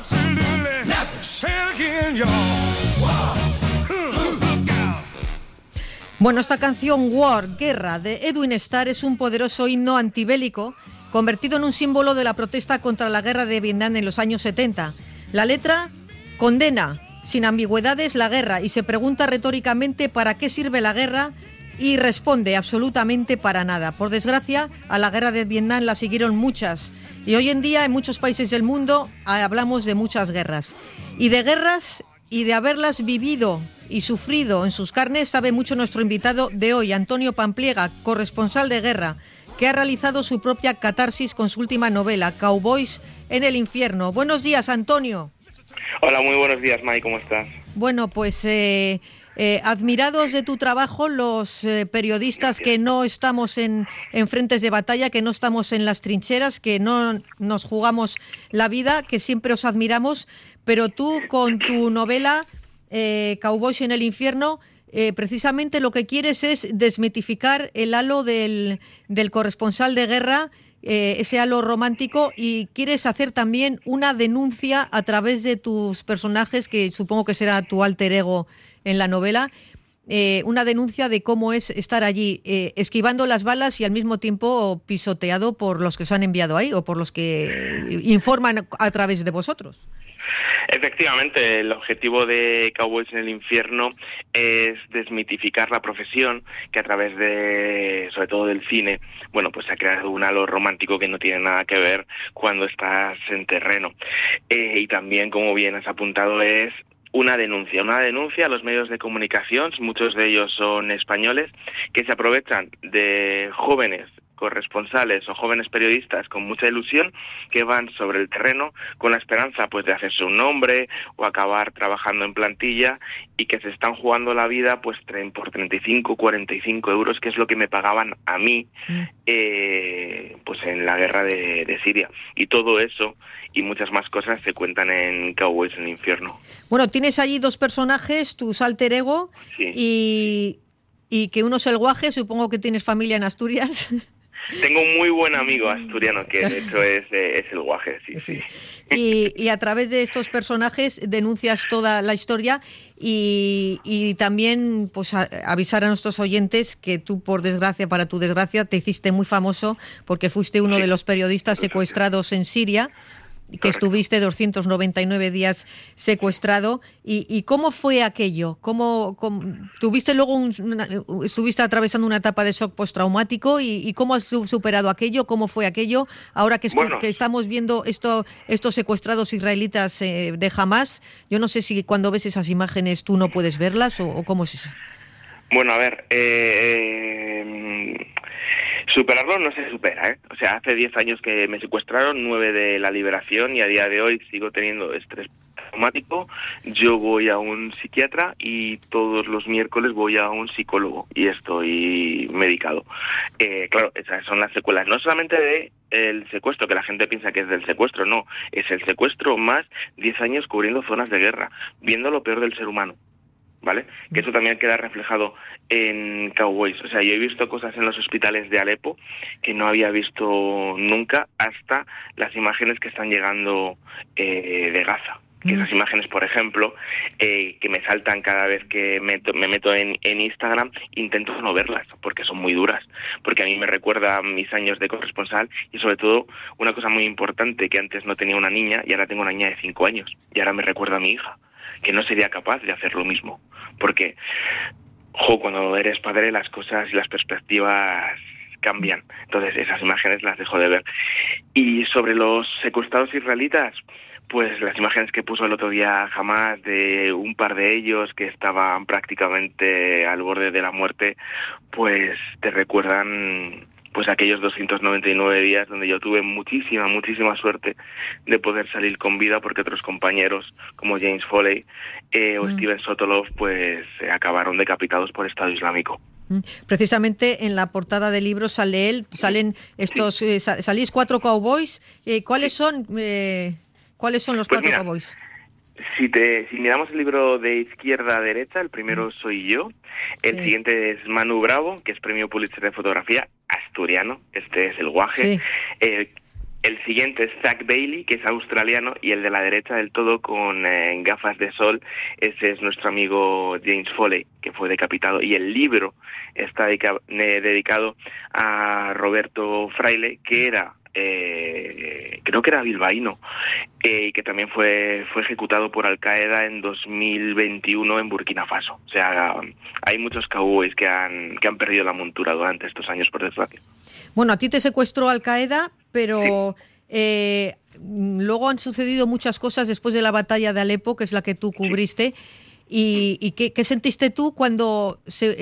absolutely nothing. Say it again, y'all. Bueno, esta canción War, Guerra, de Edwin Starr es un poderoso himno antibélico convertido en un símbolo de la protesta contra la guerra de Vietnam en los años 70. La letra condena sin ambigüedades la guerra y se pregunta retóricamente ¿para qué sirve la guerra? Y responde absolutamente para nada. Por desgracia, a la guerra de Vietnam la siguieron muchas y hoy en día en muchos países del mundo hablamos de muchas guerras. Y de guerras y de haberlas vivido y sufrido en sus carnes sabe mucho nuestro invitado de hoy, Antonio Pampliega, corresponsal de guerra, que ha realizado su propia catarsis con su última novela, Cowboys en el infierno. Buenos días, Antonio. Hola, muy buenos días, Mai, ¿cómo estás? Bueno, pues admirados de tu trabajo los periodistas que no estamos en frentes de batalla, que no estamos en las trincheras, que no nos jugamos la vida, que siempre os admiramos, pero tú con tu novela Cowboys en el infierno, precisamente lo que quieres es desmitificar el halo del corresponsal de guerra, ese halo romántico, y quieres hacer también una denuncia a través de tus personajes, que supongo que será tu alter ego en la novela, una denuncia de cómo es estar allí esquivando las balas y al mismo tiempo pisoteado por los que os han enviado ahí o por los que informan a través de vosotros. Efectivamente, el objetivo de Cowboys en el infierno es desmitificar la profesión, que a través de, sobre todo del cine, bueno, pues se ha creado un halo romántico que no tiene nada que ver cuando estás en terreno. Y también, como bien has apuntado, es una denuncia a los medios de comunicación, muchos de ellos son españoles, que se aprovechan de jóvenes corresponsales o jóvenes periodistas con mucha ilusión que van sobre el terreno con la esperanza pues de hacerse un nombre o acabar trabajando en plantilla y que se están jugando la vida pues por 35, 45 euros, que es lo que me pagaban a mí pues en la guerra de Siria. Y todo eso y muchas más cosas se cuentan en Cowboys en el infierno. Bueno, tienes allí dos personajes, tus alter ego, sí. y que uno es el Guaje, supongo que tienes familia en Asturias. Tengo un muy buen amigo asturiano que de hecho es el Guaje, sí. Y a través de estos personajes denuncias toda la historia y también pues avisar a nuestros oyentes que tú, por desgracia, para tu desgracia, te hiciste muy famoso porque fuiste uno de los periodistas secuestrados en Siria, que estuviste 299 días secuestrado. ¿Y cómo fue aquello? ¿Cómo tuviste luego estuviste atravesando una etapa de shock postraumático y cómo has superado aquello? ¿Cómo fue aquello? Ahora que estamos viendo estos secuestrados israelitas de Hamás, yo no sé si cuando ves esas imágenes tú no puedes verlas o cómo es eso. Bueno, a ver, superarlo no se supera, ¿eh? O sea, hace 10 años que me secuestraron, 9 de la liberación, y a día de hoy sigo teniendo estrés traumático. Yo voy a un psiquiatra y todos los miércoles voy a un psicólogo y estoy medicado. Claro, esas son las secuelas, no solamente de el secuestro, que la gente piensa que es del secuestro, no, es el secuestro más 10 años cubriendo zonas de guerra, viendo lo peor del ser humano, ¿vale? Que eso también queda reflejado en Cowboys. O sea, yo he visto cosas en los hospitales de Alepo que no había visto nunca, hasta las imágenes que están llegando de Gaza. Que esas imágenes, por ejemplo, que me saltan cada vez que me meto en Instagram, intento no verlas, porque son muy duras, porque a mí me recuerda a mis años de corresponsal y sobre todo una cosa muy importante, que antes no tenía una niña y ahora tengo una niña de 5 años y ahora me recuerda a mi hija, que no sería capaz de hacer lo mismo, porque cuando eres padre las cosas y las perspectivas cambian. Entonces esas imágenes las dejo de ver. Y sobre los secuestrados israelitas, pues las imágenes que puso el otro día Hamás de un par de ellos que estaban prácticamente al borde de la muerte, pues te recuerdan pues aquellos 299 días donde yo tuve muchísima suerte de poder salir con vida, porque otros compañeros como James Foley o Steven Sotolov pues acabaron decapitados por Estado Islámico. Precisamente en la portada del libro salen estos salís 4 cowboys. ¿Cuáles son los 4 cowboys? Si miramos el libro de izquierda a derecha, el primero soy yo, el siguiente es Manu Bravo, que es premio Pulitzer de fotografía, asturiano, este es el Guaje, El siguiente es Zach Bailey, que es australiano, y el de la derecha del todo con gafas de sol, ese es nuestro amigo James Foley, que fue decapitado. Y el libro está dedicado a Roberto Fraile, que era, creo que era bilbaíno, y que también fue ejecutado por Al-Qaeda en 2021 en Burkina Faso. O sea, hay muchos cowboys que han perdido la montura durante estos años, por desgracia. Bueno, a ti te secuestró Al-Qaeda, pero luego han sucedido muchas cosas después de la batalla de Alepo, que es la que tú cubriste. ¿Y qué sentiste tú cuando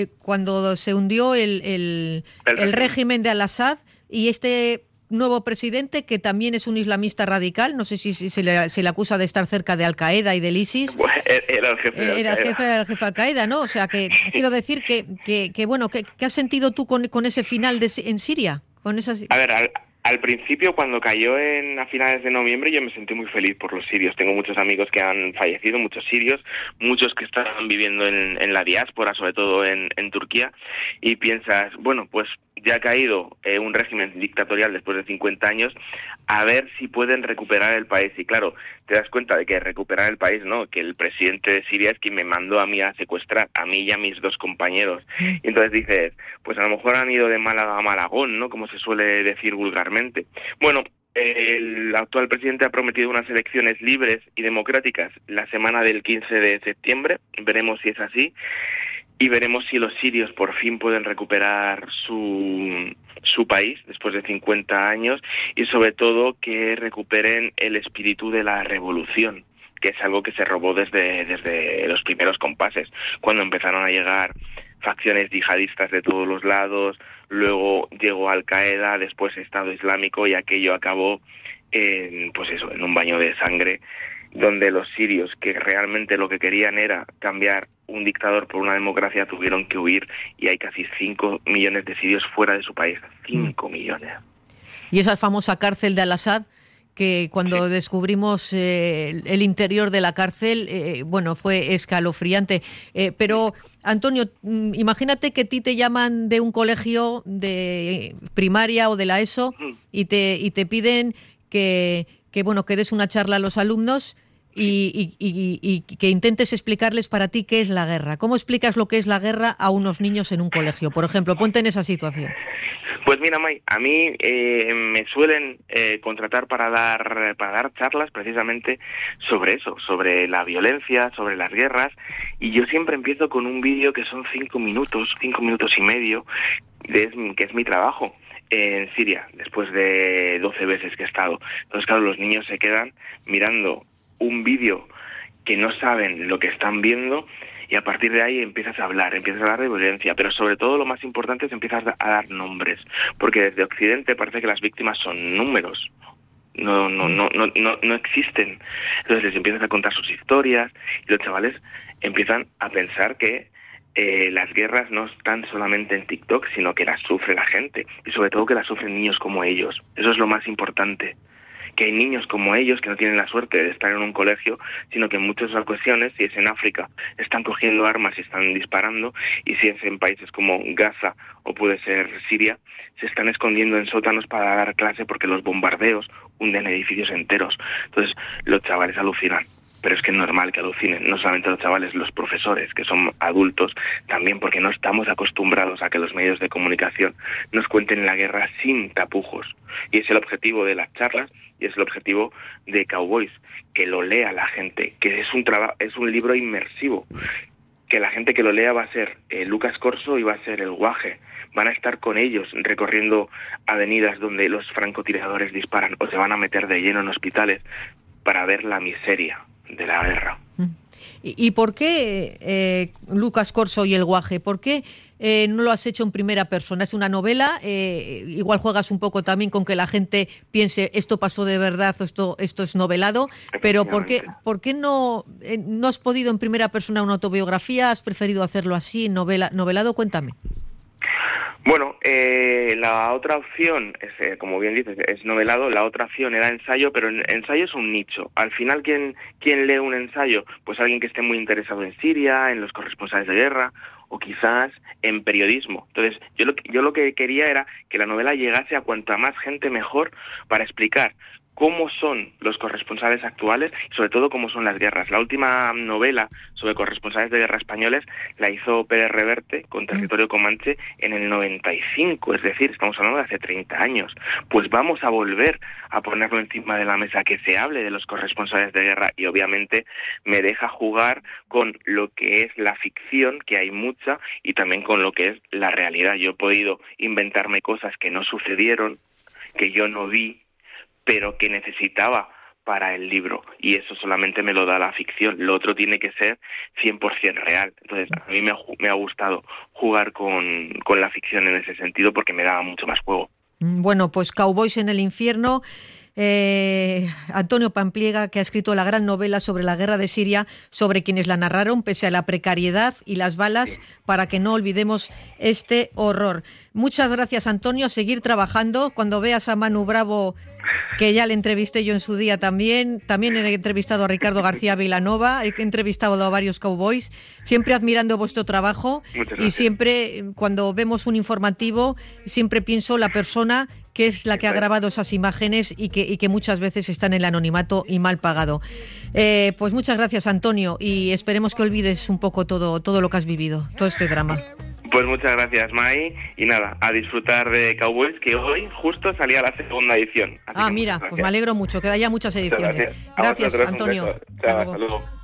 se hundió el régimen de Al-Assad y este nuevo presidente, que también es un islamista radical? No sé si se le acusa de estar cerca de Al-Qaeda y del ISIS. Bueno, era el jefe de Al-Qaeda. Era el jefe de Al-Qaeda, ¿no? O sea, que quiero decir que bueno, ¿qué has sentido tú con ese final en Siria? Con esas... A ver, al principio, cuando cayó a finales de noviembre, yo me sentí muy feliz por los sirios. Tengo muchos amigos que han fallecido, muchos sirios, muchos que están viviendo en la diáspora, sobre todo en Turquía, y piensas, bueno, pues ya ha caído un régimen dictatorial después de 50 años, a ver si pueden recuperar el país. Y claro, te das cuenta de que recuperar el país, no, que el presidente de Siria es quien me mandó a mí a secuestrar, a mí y a mis 2 compañeros. Y entonces dices, pues a lo mejor han ido de Málaga a Malagón, ¿no?, como se suele decir vulgarmente. Bueno, el actual presidente ha prometido unas elecciones libres y democráticas la semana del 15 de septiembre, veremos si es así. Y veremos si los sirios por fin pueden recuperar su país después de 50 años y sobre todo que recuperen el espíritu de la revolución, que es algo que se robó desde los primeros compases, cuando empezaron a llegar facciones yihadistas de todos los lados, luego llegó Al-Qaeda, después Estado Islámico y aquello acabó en un baño de sangre, donde los sirios, que realmente lo que querían era cambiar un dictador por una democracia, tuvieron que huir y hay casi 5 millones de sirios fuera de su país. 5 millones. Y esa famosa cárcel de Al-Assad, que cuando descubrimos el interior de la cárcel, fue escalofriante. Pero, Antonio, imagínate que a ti te llaman de un colegio de primaria o de la ESO y te piden que des una charla a los alumnos y que intentes explicarles para ti qué es la guerra. ¿Cómo explicas lo que es la guerra a unos niños en un colegio? Por ejemplo, ponte en esa situación. Pues mira, May, a mí me suelen contratar para dar charlas precisamente sobre eso, sobre la violencia, sobre las guerras, y yo siempre empiezo con un vídeo que son 5 minutos y medio, que es mi trabajo en Siria, después de 12 veces que he estado. Entonces, claro, los niños se quedan mirando un vídeo que no saben lo que están viendo y a partir de ahí empiezas a hablar de violencia, pero sobre todo lo más importante es empiezas a dar nombres, porque desde Occidente parece que las víctimas son números. No existen. Entonces les empiezas a contar sus historias y los chavales empiezan a pensar que las guerras no están solamente en TikTok, sino que las sufre la gente y sobre todo que las sufren niños como ellos. Eso es lo más importante, que hay niños como ellos que no tienen la suerte de estar en un colegio, sino que en muchas ocasiones, si es en África, están cogiendo armas y están disparando, y si es en países como Gaza o puede ser Siria, se están escondiendo en sótanos para dar clase porque los bombardeos hunden edificios enteros. Entonces los chavales alucinan. Pero es que es normal que alucinen, no solamente los chavales, los profesores, que son adultos, también porque no estamos acostumbrados a que los medios de comunicación nos cuenten la guerra sin tapujos. Y es el objetivo de las charlas y es el objetivo de Cowboys, que lo lea la gente, que es un libro inmersivo, que la gente que lo lea va a ser Lucas Corso y va a ser el Guaje. Van a estar con ellos recorriendo avenidas donde los francotiradores disparan o se van a meter de lleno en hospitales para ver la miseria de la guerra. ¿Y por qué Lucas Corso y el Guaje? ¿Por qué no lo has hecho en primera persona? Es una novela, igual juegas un poco también con que la gente piense esto pasó de verdad o esto es novelado, pero ¿por qué no has podido en primera persona una autobiografía? ¿Has preferido hacerlo así, novelado? Cuéntame. Bueno, la otra opción, como bien dices, es novelado. La otra opción era ensayo, pero ensayo es un nicho. Al final, ¿quién lee un ensayo? Pues alguien que esté muy interesado en Siria, en los corresponsales de guerra, o quizás en periodismo. Entonces, yo lo que quería era que la novela llegase a cuanta más gente mejor para explicar cómo son los corresponsales actuales y sobre todo cómo son las guerras. La última novela sobre corresponsales de guerra españoles la hizo Pérez Reverte con Territorio Comanche en el 95, es decir, estamos hablando de hace 30 años. Pues vamos a volver a ponerlo encima de la mesa, que se hable de los corresponsales de guerra, y obviamente me deja jugar con lo que es la ficción, que hay mucha, y también con lo que es la realidad. Yo he podido inventarme cosas que no sucedieron, que yo no vi, pero que necesitaba para el libro, y eso solamente me lo da la ficción. Lo otro tiene que ser 100% real. Entonces, a mí me ha gustado jugar con la ficción en ese sentido porque me daba mucho más juego. Bueno, pues Cowboys en el infierno. Antonio Pampliega, que ha escrito la gran novela sobre la guerra de Siria, sobre quienes la narraron pese a la precariedad y las balas, para que no olvidemos este horror. Muchas gracias, Antonio, a seguir trabajando. Cuando veas a Manu Bravo, que ya le entrevisté yo en su día también he entrevistado a Ricardo García Vilanova, he entrevistado a varios cowboys, siempre admirando vuestro trabajo, y siempre cuando vemos un informativo, siempre pienso la persona que es la que ha grabado esas imágenes y que muchas veces está en el anonimato y mal pagado. Pues muchas gracias, Antonio, y esperemos que olvides un poco todo lo que has vivido, todo este drama. Pues muchas gracias, Mai, y nada, a disfrutar de Cowboys, que hoy justo salía la segunda edición. Mira, pues me alegro mucho, que haya muchas ediciones. Gracias, Antonio. Chao, hasta luego.